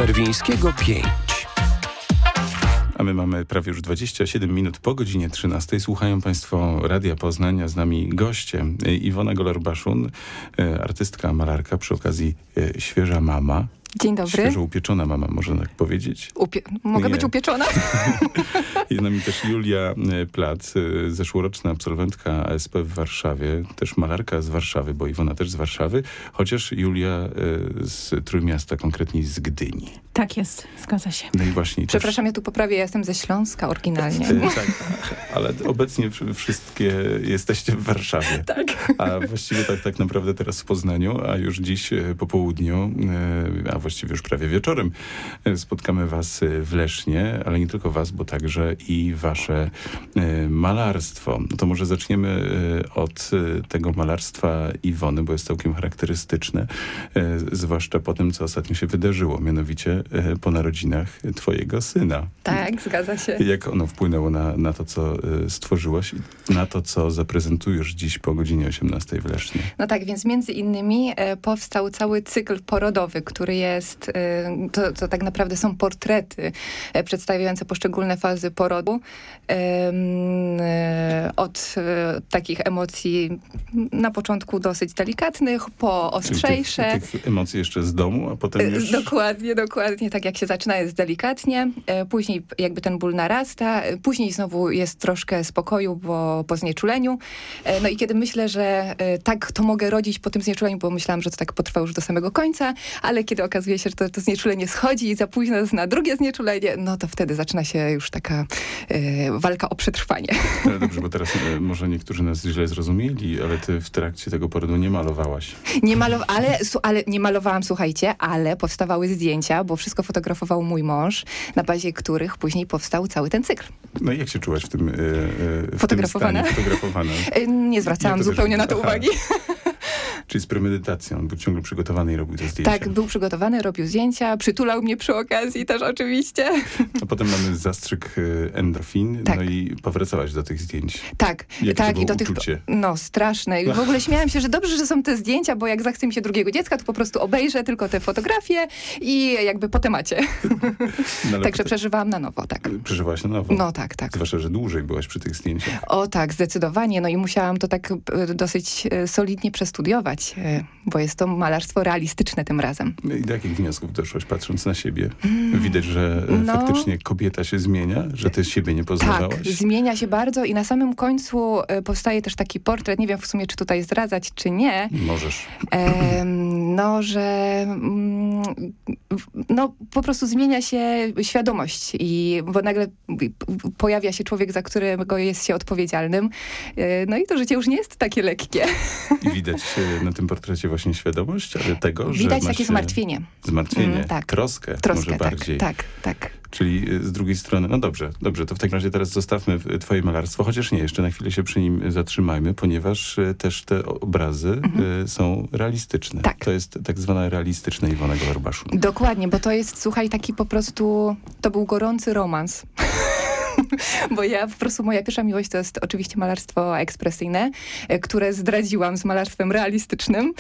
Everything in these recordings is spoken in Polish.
Berwińskiego 5. A my mamy prawie już 27 minut po godzinie 13. Słuchają Państwo Radia Poznań, a z nami goście. Iwona Golar-Baszun, artystka, malarka, przy okazji świeża mama. Dzień dobry. Świeżo upieczona mama, można tak powiedzieć. Mogę być upieczona? Jest z nami też Julia Plac, zeszłoroczna absolwentka ASP w Warszawie, też malarka z Warszawy, bo Iwona też z Warszawy, chociaż Julia z Trójmiasta, konkretnie z Gdyni. Tak jest, zgadza się. No i właśnie. Przepraszam, ja tu poprawię, ja jestem ze Śląska oryginalnie. Tak, ale obecnie wszystkie jesteście w Warszawie. Tak. A właściwie tak naprawdę teraz w Poznaniu, a już dziś po południu, a właściwie już prawie wieczorem spotkamy was w Lesznie, ale nie tylko was, bo także i wasze malarstwo. No to może zaczniemy od tego malarstwa Iwony, bo jest całkiem charakterystyczne, zwłaszcza po tym, co ostatnio się wydarzyło, mianowicie po narodzinach twojego syna. Tak, zgadza się. Jak ono wpłynęło na to, co stworzyłaś i na to, co zaprezentujesz dziś po godzinie 18 w Lesznie? No tak, więc między innymi powstał cały cykl porodowy, który jest, to tak naprawdę są portrety przedstawiające poszczególne fazy porodu. Od takich emocji na początku dosyć delikatnych, po ostrzejsze. Tych emocji jeszcze z domu, a potem już... Dokładnie, tak jak się zaczyna jest delikatnie, później jakby ten ból narasta, później znowu jest troszkę spokoju po znieczuleniu. No i kiedy myślę, że tak to mogę rodzić po tym znieczuleniu, bo myślałam, że to tak potrwa już do samego końca, ale kiedy okazuje się, że to znieczulenie schodzi i za późno jest na drugie znieczulenie, no to wtedy zaczyna się już taka walka o przetrwanie. Ale dobrze, bo teraz może niektórzy nas źle zrozumieli, ale ty w trakcie tego porodu nie malowałaś. Ale nie malowałam, słuchajcie, ale powstawały zdjęcia, bo wszystko fotografował mój mąż, na bazie których później powstał cały ten cykl. No i jak się czułaś w tym fotografowana? Nie zwracałam zupełnie na to uwagi. Czyli z premedytacją, był ciągle przygotowany i robił te zdjęcia. Tak, był przygotowany, robił zdjęcia, przytulał mnie przy okazji też oczywiście. A potem mamy zastrzyk endorfin, tak. No i powracałaś do tych zdjęć. Tak, i do tych, no straszne. I w ogóle śmiałam się, że dobrze, że są te zdjęcia, bo jak zachce mi się drugiego dziecka, to po prostu obejrzę tylko te fotografie i jakby po temacie. No, także przeżywałam na nowo, tak. Przeżywałaś na nowo? No tak. Zwłaszcza, że dłużej byłaś przy tych zdjęciach. O tak, zdecydowanie. No i musiałam to tak dosyć solidnie przestudiować, bo jest to malarstwo realistyczne tym razem. I do jakich wniosków doszłaś, patrząc na siebie? Widać, że faktycznie kobieta się zmienia, że ty siebie nie poznawałaś? Tak, zmienia się bardzo i na samym końcu powstaje też taki portret, nie wiem w sumie, czy tutaj zdradzać, czy nie. Możesz. Że po prostu zmienia się świadomość bo nagle pojawia się człowiek, za którego jest się odpowiedzialnym. No i to życie już nie jest takie lekkie. I widać na tym portrecie właśnie świadomość, ale tego, że widać takie zmartwienie. Zmartwienie, tak. Troskę może bardziej. Tak. Czyli z drugiej strony, no dobrze, to w takim razie teraz zostawmy twoje malarstwo, chociaż nie, jeszcze na chwilę się przy nim zatrzymajmy, ponieważ też te obrazy są realistyczne. Tak. To jest tak zwana realistyczna Iwona Golar-Baszun. Dokładnie, bo to jest, słuchaj, taki po prostu, to był gorący romans. Bo ja po prostu, moja pierwsza miłość to jest oczywiście malarstwo ekspresyjne, które zdradziłam z malarstwem realistycznym,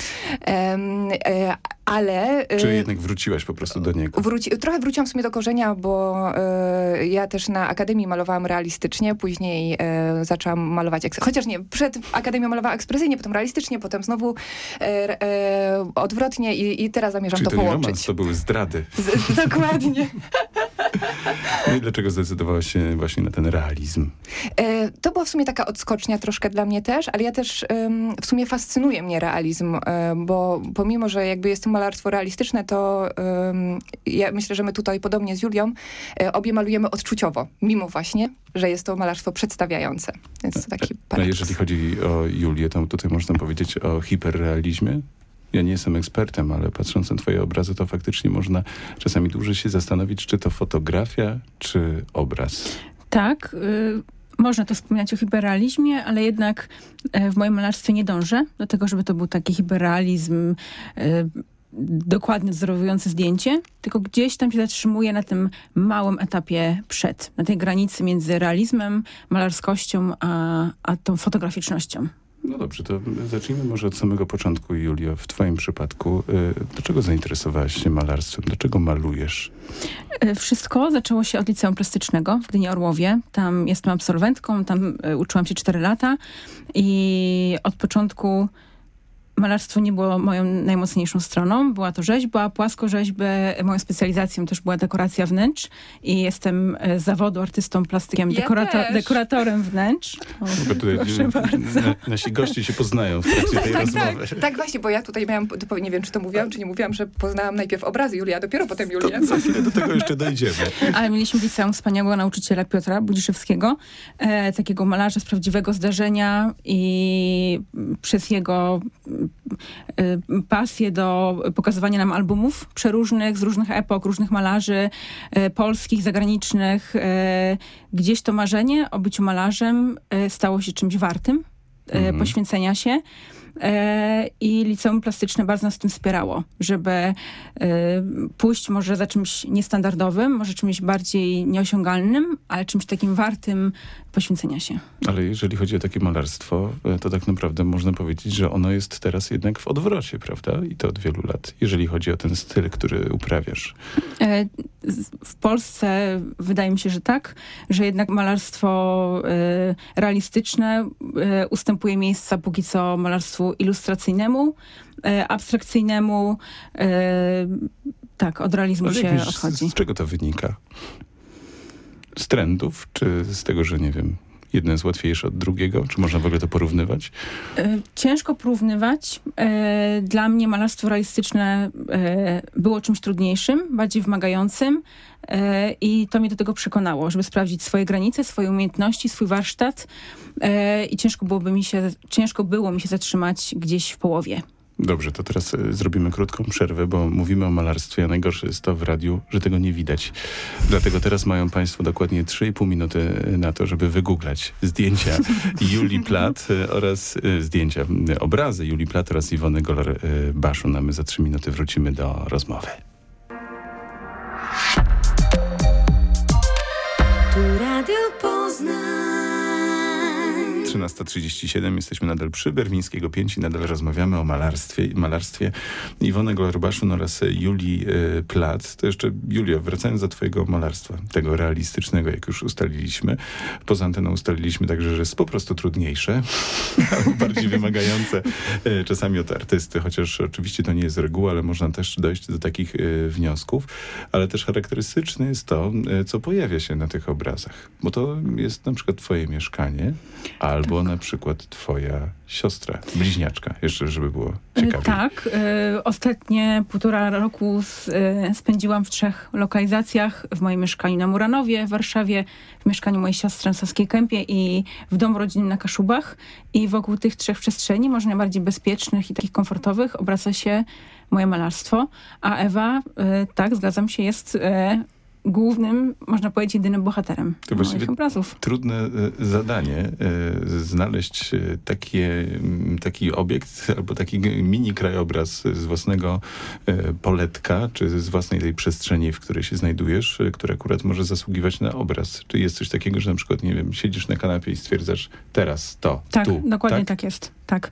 ale... Czy jednak wróciłaś po prostu do niego? Trochę wróciłam w sumie do korzenia, bo ja też na Akademii malowałam realistycznie, później zaczęłam malować, chociaż nie, przed Akademią malowałam ekspresyjnie, potem realistycznie, potem znowu odwrotnie i teraz zamierzam Czyli to połączyć. Nie romans, to były zdrady. Dokładnie. No i dlaczego zdecydowałaś się właśnie na ten realizm? To była w sumie taka odskocznia troszkę dla mnie też, ale ja też w sumie fascynuje mnie realizm, bo pomimo, że jakby jest to malarstwo realistyczne, to ja myślę, że my tutaj podobnie z Julią obie malujemy odczuciowo, mimo właśnie, że jest to malarstwo przedstawiające. Więc to taki paradoks. No jeżeli chodzi o Julię, to tutaj można powiedzieć o hiperrealizmie. Ja nie jestem ekspertem, ale patrząc na twoje obrazy, to faktycznie można czasami dłużej się zastanowić, czy to fotografia, czy obraz. Tak, można tu wspominać o hiperrealizmie, ale jednak w moim malarstwie nie dążę do tego, żeby to był taki hiperrealizm dokładnie odzorowujące zdjęcie, tylko gdzieś tam się zatrzymuje na tym małym etapie przed, na tej granicy między realizmem, malarskością, a tą fotograficznością. No dobrze, to zacznijmy może od samego początku, Julio. W twoim przypadku, dlaczego zainteresowałaś się malarstwem? Dlaczego malujesz? Wszystko zaczęło się od liceum plastycznego w Gdyni Orłowie. Tam jestem absolwentką, tam uczyłam się 4 lata i od początku malarstwo nie było moją najmocniejszą stroną. Była to rzeźba, płaskorzeźbę. Moją specjalizacją też była dekoracja wnętrz i jestem z zawodu artystą plastykiem, dekoratorem wnętrz. O, tutaj proszę bardzo. Nasi goście się poznają w trakcie tej rozmowy. Tak, właśnie, bo ja tutaj miałam, nie wiem, czy to mówiłam, czy nie mówiłam, że poznałam najpierw obrazy Julii, a dopiero potem Julię. To za chwilę do tego jeszcze dojdziemy. Ale mieliśmy w liceum wspaniałego nauczyciela Piotra Budziszewskiego, takiego malarza z prawdziwego zdarzenia i przez jego pasję do pokazywania nam albumów przeróżnych, z różnych epok, różnych malarzy polskich, zagranicznych. Gdzieś to marzenie o byciu malarzem stało się czymś wartym poświęcenia się. I liceum plastyczne bardzo nas w tym wspierało, żeby pójść może za czymś niestandardowym, może czymś bardziej nieosiągalnym, ale czymś takim wartym poświęcenia się. Ale jeżeli chodzi o takie malarstwo, to tak naprawdę można powiedzieć, że ono jest teraz jednak w odwrocie, prawda? I to od wielu lat, jeżeli chodzi o ten styl, który uprawiasz. W Polsce wydaje mi się, że tak, że jednak malarstwo realistyczne ustępuje miejsca póki co malarstwu ilustracyjnemu, abstrakcyjnemu. Tak, od realizmu się odchodzi. Z czego to wynika? Z trendów, czy z tego, że nie wiem, jedno jest łatwiejsze od drugiego? Czy można w ogóle to porównywać? Ciężko porównywać. Dla mnie malarstwo realistyczne było czymś trudniejszym, bardziej wymagającym i to mnie do tego przekonało, żeby sprawdzić swoje granice, swoje umiejętności, swój warsztat i ciężko było mi się zatrzymać gdzieś w połowie. Dobrze, to teraz zrobimy krótką przerwę, bo mówimy o malarstwie, a najgorsze jest to w radiu, że tego nie widać. Dlatego teraz mają państwo dokładnie 3,5 minuty na to, żeby wygooglać zdjęcia Julii Plath oraz obrazy Julii Plath oraz Iwony Golar-Baszun. A my za 3 minuty wrócimy do rozmowy. Tu Radio Poznań. 13:37, jesteśmy nadal przy Berwińskiego 5 i nadal rozmawiamy o malarstwie Iwony Golar-Baszun oraz Julii Plath. To jeszcze, Julio, wracając do twojego malarstwa, tego realistycznego, jak już ustaliliśmy. Poza anteną ustaliliśmy także, że jest po prostu trudniejsze, albo bardziej wymagające czasami od artysty, chociaż oczywiście to nie jest reguła, ale można też dojść do takich wniosków. Ale też charakterystyczne jest to, co pojawia się na tych obrazach. Bo to jest na przykład twoje mieszkanie, albo na przykład twoja siostra, bliźniaczka, jeszcze żeby było ciekawiej. Tak. Ostatnie 1,5 roku spędziłam w 3 lokalizacjach. W moim mieszkaniu na Muranowie, w Warszawie, w mieszkaniu mojej siostry na Saskiej Kępie i w domu rodzinnym na Kaszubach. I wokół tych 3 przestrzeni, może najbardziej bezpiecznych i takich komfortowych, obraca się moje malarstwo. A Ewa, tak, zgadzam się, jest głównym, można powiedzieć, jedynym bohaterem moich obrazów. Trudne zadanie znaleźć taki obiekt albo taki mini krajobraz z własnego poletka, czy z własnej tej przestrzeni, w której się znajdujesz, który akurat może zasługiwać na obraz. Czy jest coś takiego, że na przykład, nie wiem, siedzisz na kanapie i stwierdzasz teraz to, tak, tu. Dokładnie tak jest. Tak.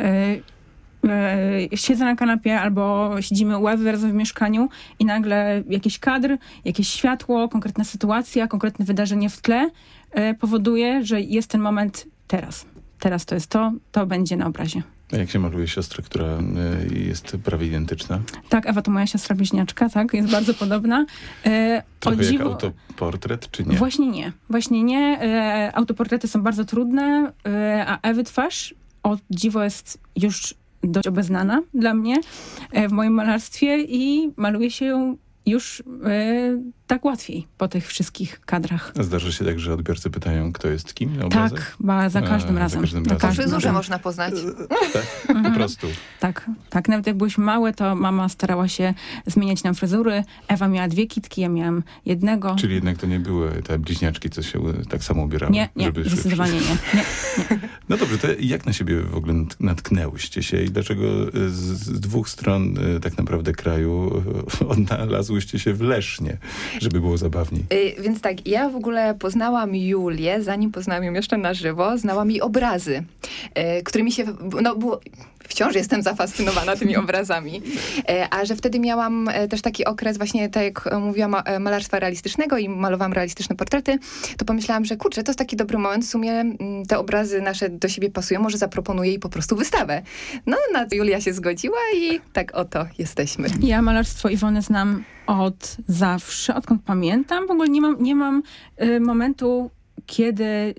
Siedzę na kanapie albo siedzimy u Ewy razem w mieszkaniu i nagle jakiś kadr, jakieś światło, konkretna sytuacja, konkretne wydarzenie w tle powoduje, że jest ten moment teraz. Teraz to jest to będzie na obrazie. A jak się maluje siostrę, która jest prawie identyczna? Tak, Ewa to moja siostra bliźniaczka, tak, jest bardzo podobna. Trochę jak autoportret, czy nie? Właśnie nie. Autoportrety są bardzo trudne, a Ewy twarz o dziwo jest już dość obeznana dla mnie w moim malarstwie i maluje się ją już tak łatwiej po tych wszystkich kadrach. A zdarza się tak, że odbiorcy pytają, kto jest kim na obrazach? Tak, za każdym razem. Po fryzurze można poznać. Tak, po prostu. Tak. Nawet jak byłyśmy małe, to mama starała się zmieniać nam fryzury. Ewa miała 2 kitki, ja miałam 1. Czyli jednak to nie były te bliźniaczki, co się tak samo ubierały? Nie, zdecydowanie nie. No dobrze, to jak na siebie w ogóle natknęłyście się i dlaczego z 2 stron tak naprawdę kraju odnalazłyście się w Lesznie? żeby było zabawniej. Więc tak, ja w ogóle poznałam Julię, zanim poznałam ją jeszcze na żywo, znałam jej obrazy, którymi się, wciąż jestem zafascynowana tymi obrazami. A że wtedy miałam też taki okres właśnie, tak jak mówiłam, malarstwa realistycznego i malowałam realistyczne portrety, to pomyślałam, że kurczę, to jest taki dobry moment, w sumie te obrazy nasze do siebie pasują, może zaproponuję jej po prostu wystawę. No, na to Julia się zgodziła i tak oto jesteśmy. Ja malarstwo Iwony znam od zawsze, odkąd pamiętam. W ogóle nie mam momentu, kiedy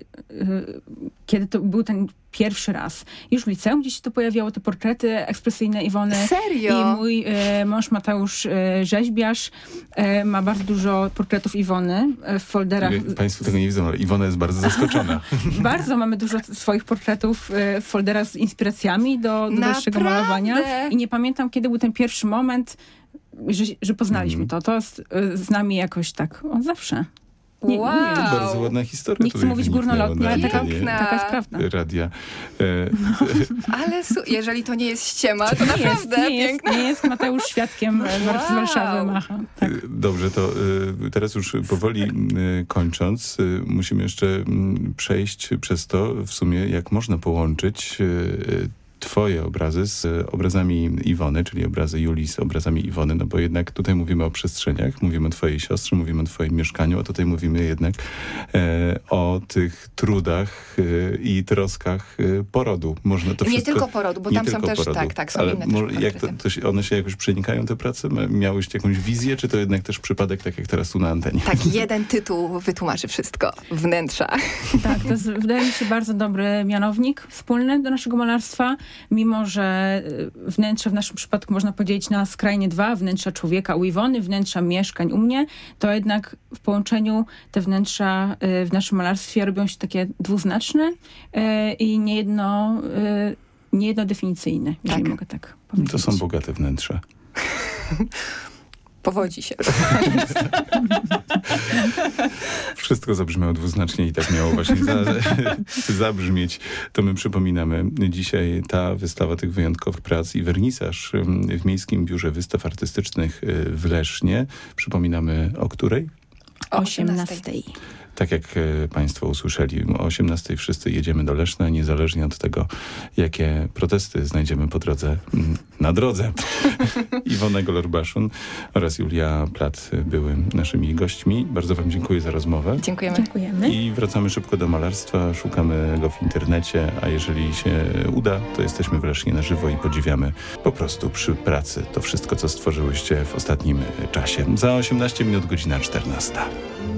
to był ten pierwszy raz. Już w liceum gdzieś się to pojawiało, te portrety ekspresyjne Iwony. Serio? I mój mąż Mateusz, rzeźbiarz, ma bardzo dużo portretów Iwony w folderach. Państwo tego nie widzą, ale Iwona jest bardzo zaskoczona. Bardzo mamy dużo swoich portretów w folderach z inspiracjami do dalszego malowania. I nie pamiętam, kiedy był ten pierwszy moment, że poznaliśmy to. To jest z nami jakoś tak od zawsze. Wow. To bardzo ładna historia. Nie chcę mówić górnolotnie, ale taka jest prawda. Radia. Ale jeżeli to nie jest ściema, to naprawdę piękne. Nie jest Mateusz świadkiem z Warszawy macha. Tak. Dobrze, to teraz już powoli kończąc, musimy jeszcze przejść przez to w sumie, jak można połączyć twoje obrazy z obrazami Iwony, czyli obrazy Julii z obrazami Iwony, no bo jednak tutaj mówimy o przestrzeniach, mówimy o twojej siostrze, mówimy o twoim mieszkaniu, a tutaj mówimy jednak o tych trudach i troskach porodu. Można to nie wszystko, tylko porodu, bo tam są też, porodu, tak, są ale inne jak one się jakoś przenikają, te prace? Miałeś jakąś wizję, czy to jednak też przypadek, tak jak teraz tu na antenie? Tak, jeden tytuł wytłumaczy wszystko. Wnętrza. Tak, to jest, wydaje mi się, bardzo dobry mianownik wspólny do naszego malarstwa. Mimo że wnętrze w naszym przypadku można podzielić na skrajnie dwa, wnętrza człowieka u Iwony, wnętrza mieszkań u mnie, to jednak w połączeniu te wnętrza w naszym malarstwie robią się takie dwuznaczne i niejednodefinicyjne, jeżeli mogę tak powiedzieć. To są bogate wnętrza. Powodzi się. Wszystko zabrzmiało dwuznacznie i tak miało właśnie zabrzmieć. To my przypominamy. Dzisiaj ta wystawa tych wyjątkowych prac i wernisaż w Miejskim Biurze Wystaw Artystycznych w Lesznie. Przypominamy o której? O 18. Tak jak państwo usłyszeli, o 18 wszyscy jedziemy do Leszna, niezależnie od tego, jakie protesty znajdziemy po drodze, na drodze. Iwona Golor-Baszun oraz Julia Plat były naszymi gośćmi. Bardzo wam dziękuję za rozmowę. Dziękujemy. I wracamy szybko do malarstwa, szukamy go w internecie, a jeżeli się uda, to jesteśmy w Lesznie na żywo i podziwiamy po prostu przy pracy to wszystko, co stworzyłyście w ostatnim czasie. Za 18 minut, godzina 14.